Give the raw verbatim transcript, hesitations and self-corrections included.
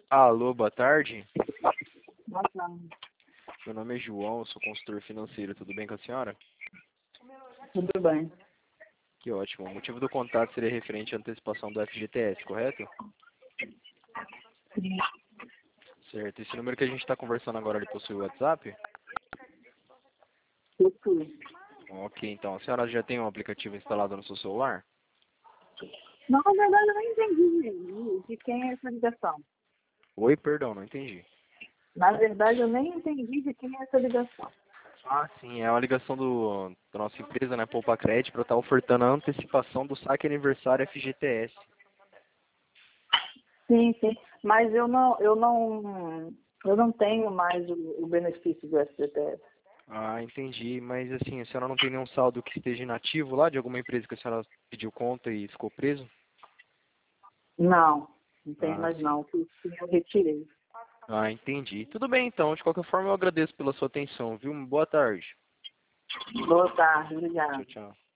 Alô, boa tarde. Boa tarde. Meu nome é João, eu sou consultor financeiro. Tudo bem com a senhora? Tudo bem. Que ótimo. O motivo do contato seria referente à antecipação do F G T S, correto? Sim. Certo. Esse número que a gente está conversando agora, ele possui o WhatsApp? Possui. Ok, então. A senhora já tem um aplicativo instalado no seu celular? Não, na verdade eu não entendi de quem é essa ligação. Oi, perdão, não entendi. Na verdade eu nem entendi de quem é essa ligação. Ah, sim. É uma ligação do, da nossa empresa, né, Poupa Crédito, para estar ofertando a antecipação do saque aniversário F G T S. Sim, sim. Mas eu não, eu não, eu não tenho mais o, o benefício do S G T S. Ah, entendi. Mas assim, a senhora não tem nenhum saldo que esteja inativo lá de alguma empresa que a senhora pediu conta e ficou preso? Não, não tenho Ah, mais sim. não. Que sim, eu retirei. Ah, entendi. Tudo bem, então. De qualquer forma, eu agradeço pela sua atenção, viu? Boa tarde. Boa tarde, Tchau, obrigada. tchau.